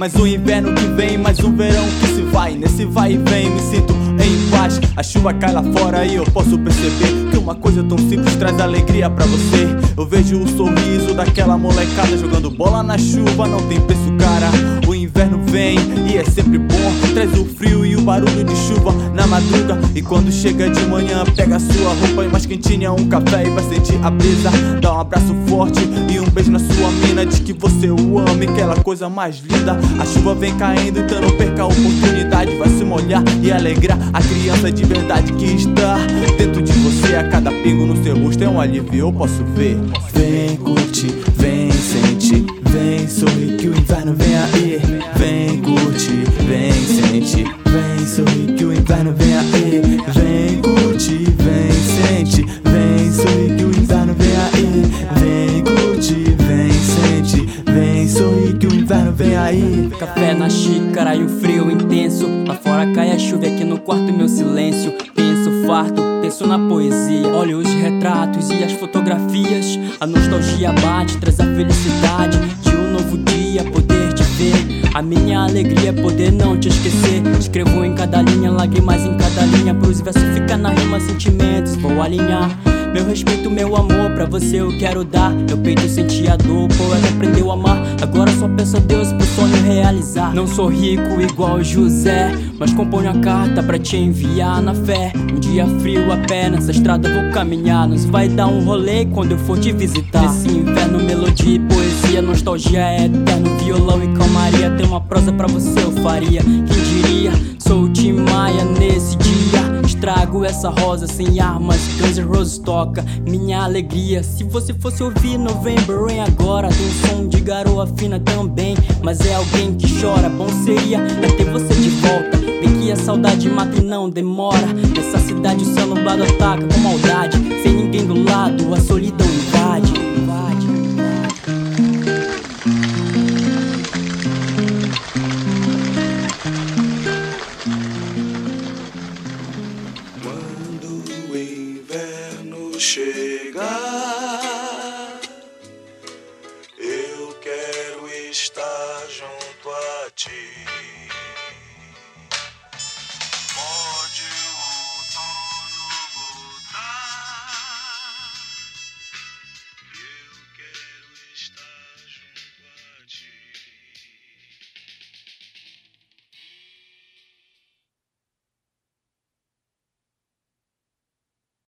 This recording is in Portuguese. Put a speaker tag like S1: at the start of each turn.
S1: mais um inverno que vem, mais um verão que se vai. Nesse vai e vem me sinto em paz. A chuva cai lá fora e eu posso perceber que uma coisa tão simples traz alegria pra você. Eu vejo o sorriso daquela molecada jogando bola na chuva, não tem preço, cara. O inverno vem e é sempre bom, traz o frio e o barulho de chuva na madruga. E quando chega de manhã, pega a sua roupa e mais quentinha, um café e vai sentir a brisa. Dá um abraço forte e um beijo na sua mina, diz que você o ama, aquela coisa mais linda. A chuva vem caindo, então não perca a oportunidade. Vai se molhar e alegrar a criança de verdade que está dentro de você. A cada pingo no seu rosto é um alívio, eu posso ver. Vem curtir, vem sentir, vem sorrir que o inverno vem aí. Vem curtir, vem sentir, vem sorrir que o inverno vem aí. Vem curtir, vem sentir, vem sorrir que o inverno vem aí. Vem curtir, vem sentir, vem sorrir que o inverno vem aí.
S2: Café na xícara e o frio intenso, lá fora cai a chuva, aqui no quarto meu silêncio. Penso farto, penso na poesia, olho os retratos e as fotografias. A nostalgia bate, traz a felicidade de um novo dia, poder te ver. A minha alegria é poder não te esquecer. Escrevo em cada linha, lágrimas em cada linha, pros versos fica na rima, sentimentos vou alinhar. Meu respeito, meu amor, pra você eu quero dar. Meu peito sentia a dor, o poeta aprendeu a amar. Agora só peço a Deus pro sonho realizar. Não sou rico igual José, mas componho a carta pra te enviar na fé. Um dia frio a pé, nessa estrada vou caminhar. Nos vai dar um rolê quando eu for te visitar. Nesse inverno, melodia e poesia, nostalgia é eterno. Violão e calmaria, tem uma prosa pra você eu faria. Quem diria, sou o Tim Maia nesse dia. Estrago essa rosa sem armas, Guns N' Roses toca minha alegria. Se você fosse ouvir November Rain agora, tem um som de garoa fina também, mas é alguém que chora. Bom seria ter você de volta. Vem que a saudade mata e não demora. Nessa cidade o céu nublado ataca com maldade. Sem ninguém do lado, a solidão invade.
S3: Quando o inverno chegar,